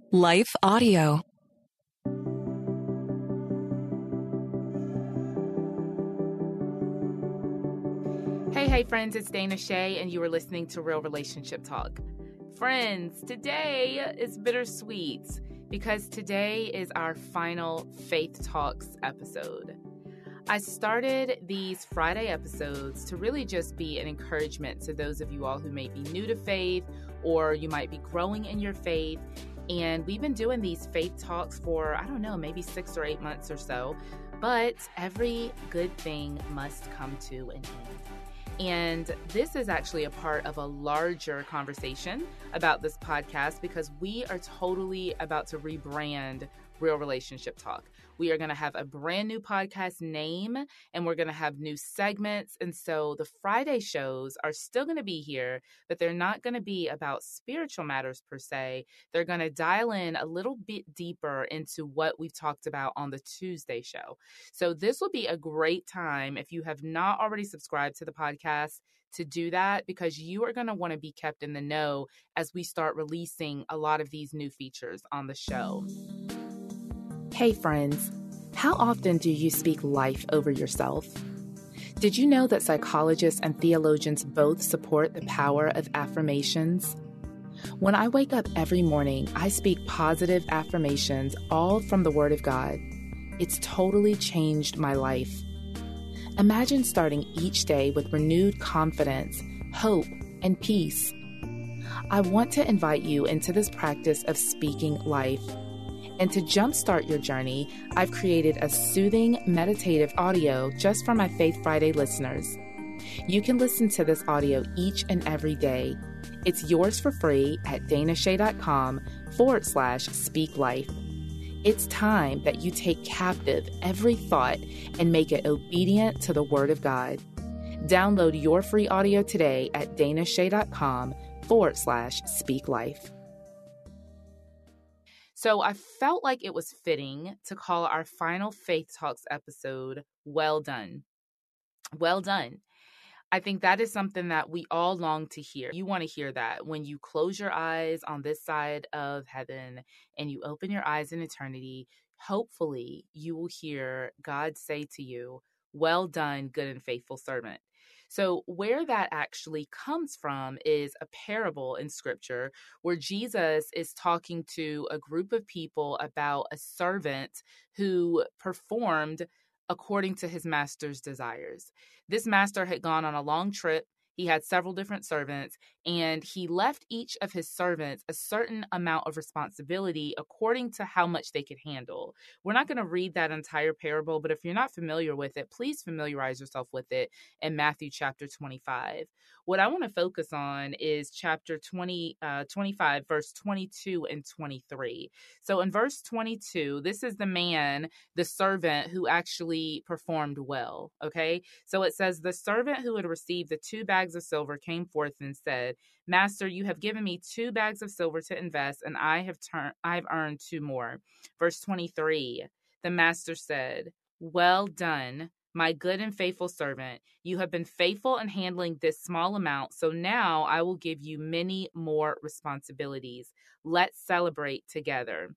Life Audio. Hey, friends, it's Dana Shea, and you are listening to Real Relationship Talk. Friends, today is bittersweet because today is our final Faith Talks episode. I started these Friday episodes to really just be an encouragement to those of you all who may be new to faith or you might be growing in your faith. And we've been doing these Faith Talks for, maybe 6 or 8 months or so. But every good thing must come to an end. And this is actually a part of a larger conversation about this podcast because we are totally about to rebrand Real Relationship Talk. We are going to have a brand new podcast name and we're going to have new segments. And so the Friday shows are still going to be here, but they're not going to be about spiritual matters per se. They're going to dial in a little bit deeper into what we've talked about on the Tuesday show. So this will be a great time if you have not already subscribed to the podcast to do that because you are going to want to be kept in the know as we start releasing a lot of these new features on the show. Hey friends, how often do you speak life over yourself? Did you know that psychologists and theologians both support the power of affirmations? When I wake up every morning, I speak positive affirmations, all from the Word of God. It's totally changed my life. Imagine starting each day with renewed confidence, hope, and peace. I want to invite you into this practice of speaking life. And to jumpstart your journey, I've created a soothing, meditative audio just for my Faith Friday listeners. You can listen to this audio each and every day. It's yours for free at danashay.com/speak life. It's time that you take captive every thought and make it obedient to the Word of God. Download your free audio today at danashay.com/speak life. So I felt like it was fitting to call our final Faith Talks episode, Well Done. Well done. I think that is something that we all long to hear. You want to hear that when you close your eyes on this side of heaven and you open your eyes in eternity, hopefully you will hear God say to you, well done, good and faithful servant. So where that actually comes from is a parable in scripture where Jesus is talking to a group of people about a servant who performed according to his master's desires. This master had gone on a long trip. He had several different servants, and he left each of his servants a certain amount of responsibility according to how much they could handle. We're not going to read that entire parable, but if you're not familiar with it, please familiarize yourself with it in Matthew chapter 25. What I want to focus on is chapter 25, verse 22 and 23. So in verse 22, this is the man, the servant who actually performed well, okay? So it says, the servant who had received the 2 bags of silver came forth and said, Master, you have given me 2 bags of silver to invest, and I have earned 2 more. Verse 23, the master said, well done, my good and faithful servant. You have been faithful in handling this small amount, so now I will give you many more responsibilities. Let's celebrate together.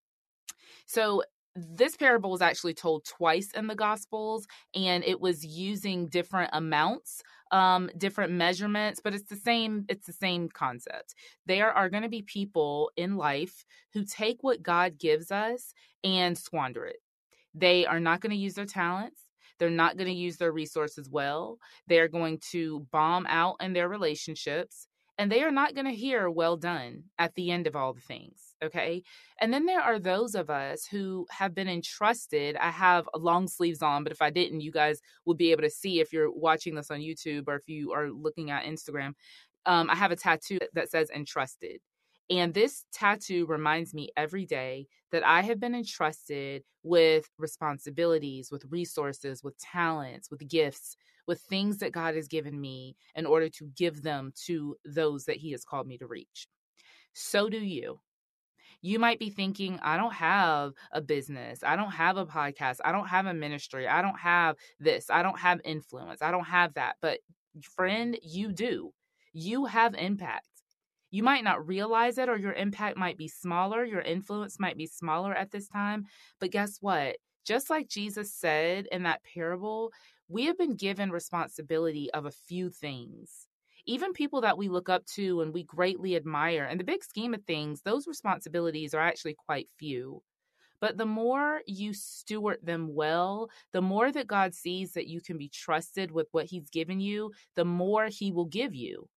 So this parable was actually told twice in the Gospels, and it was using different amounts, different measurements, but it's the same concept. There are going to be people in life who take what God gives us and squander it. They are not going to use their talents. They're not going to use their resources well. They're going to bomb out in their relationships. And they are not going to hear well done at the end of all the things, okay? And then there are those of us who have been entrusted. I have long sleeves on, but if I didn't, you guys would be able to see if you're watching this on YouTube or if you are looking at Instagram. I have a tattoo that says entrusted. And this tattoo reminds me every day that I have been entrusted with responsibilities, with resources, with talents, with gifts, with things that God has given me in order to give them to those that He has called me to reach. So do you. You might be thinking, I don't have a business. I don't have a podcast. I don't have a ministry. I don't have this. I don't have influence. I don't have that. But friend, you do. You have impact. You might not realize it, or your impact might be smaller. Your influence might be smaller at this time. But guess what? Just like Jesus said in that parable, we have been given responsibility of a few things. Even people that we look up to and we greatly admire, in the big scheme of things, those responsibilities are actually quite few. But the more you steward them well, the more that God sees that you can be trusted with what he's given you, the more he will give you.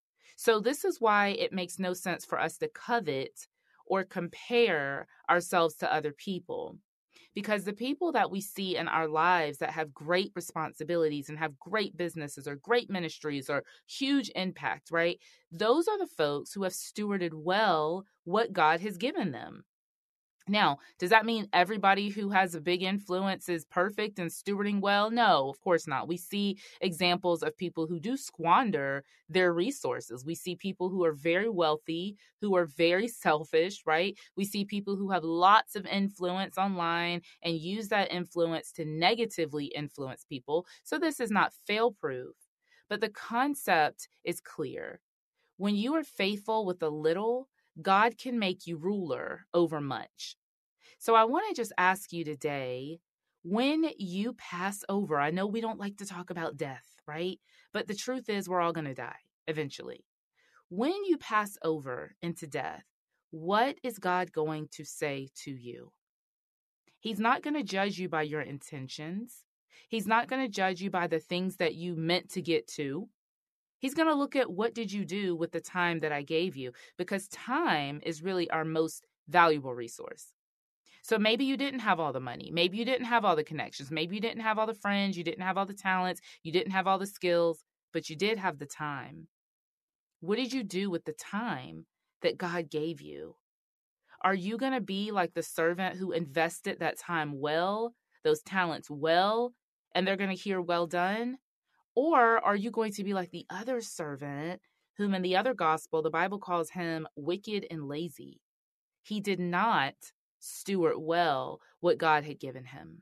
So this is why it makes no sense for us to covet or compare ourselves to other people. Because the people that we see in our lives that have great responsibilities and have great businesses or great ministries or huge impact, right? Those are the folks who have stewarded well what God has given them. Now, does that mean everybody who has a big influence is perfect and stewarding well? No, of course not. We see examples of people who do squander their resources. We see people who are very wealthy, who are very selfish, right? We see people who have lots of influence online and use that influence to negatively influence people. So this is not fail-proof, but the concept is clear. When you are faithful with a little, God can make you ruler over much. So I want to just ask you today, when you pass over, I know we don't like to talk about death, right? But the truth is we're all going to die eventually. When you pass over into death, what is God going to say to you? He's not going to judge you by your intentions. He's not going to judge you by the things that you meant to get to. He's going to look at what did you do with the time that I gave you, because time is really our most valuable resource. So maybe you didn't have all the money. Maybe you didn't have all the connections. Maybe you didn't have all the friends. You didn't have all the talents. You didn't have all the skills, but you did have the time. What did you do with the time that God gave you? Are you going to be like the servant who invested that time well, those talents well, and they're going to hear well done? Or are you going to be like the other servant, whom in the other gospel, the Bible calls him wicked and lazy? He did not steward well what God had given him.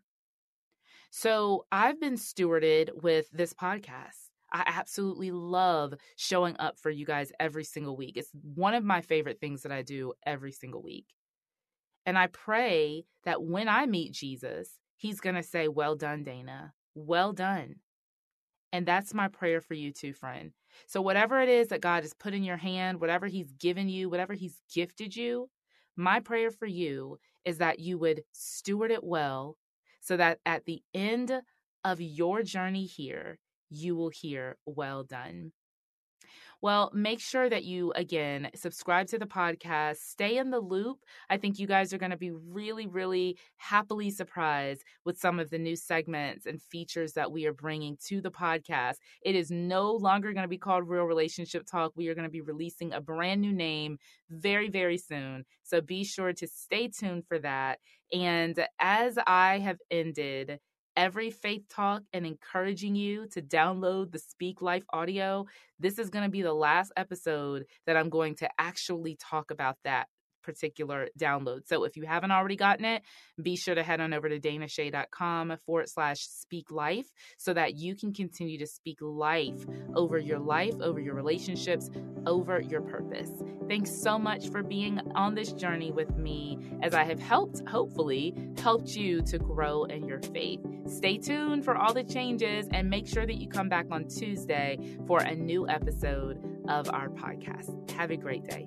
So I've been stewarded with this podcast. I absolutely love showing up for you guys every single week. It's one of my favorite things that I do every single week. And I pray that when I meet Jesus, he's going to say, well done, Dana. Well done. And that's my prayer for you too, friend. So whatever it is that God has put in your hand, whatever he's given you, whatever he's gifted you, my prayer for you is that you would steward it well so that at the end of your journey here, you will hear, well done. Well, make sure that you, again, subscribe to the podcast, stay in the loop. I think you guys are going to be really, really happily surprised with some of the new segments and features that we are bringing to the podcast. It is no longer going to be called Real Relationship Talk. We are going to be releasing a brand new name very, very soon. So be sure to stay tuned for that. And as I have ended every Faith Talk and encouraging you to download the Speak Life audio, this is going to be the last episode that I'm going to actually talk about that particular download. So if you haven't already gotten it, be sure to head on over to danashay.com/speak life so that you can continue to speak life, over your relationships, over your purpose. Thanks so much for being on this journey with me as I have hopefully helped you to grow in your faith. Stay tuned for all the changes and make sure that you come back on Tuesday for a new episode of our podcast. Have a great day.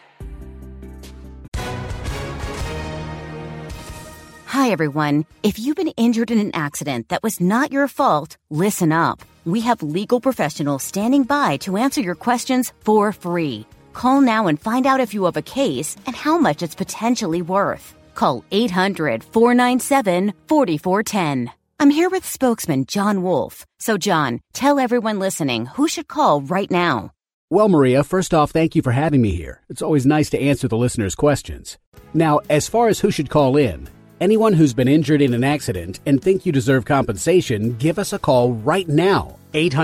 Hi, everyone. If you've been injured in an accident that was not your fault, listen up. We have legal professionals standing by to answer your questions for free. Call now and find out if you have a case and how much it's potentially worth. Call 800-497-4410. I'm here with spokesman John Wolf. So, John, tell everyone listening who should call right now. Well, Maria, first off, thank you for having me here. It's always nice to answer the listeners' questions. Now, as far as who should call in, anyone who's been injured in an accident and think you deserve compensation, give us a call right now.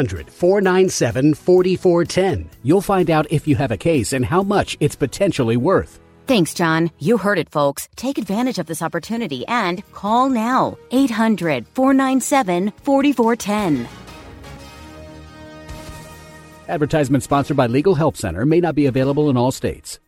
800-497-4410. You'll find out if you have a case and how much it's potentially worth. Thanks, John. You heard it, folks. Take advantage of this opportunity and call now. 800-497-4410. Advertisement sponsored by Legal Help Center, may not be available in all states.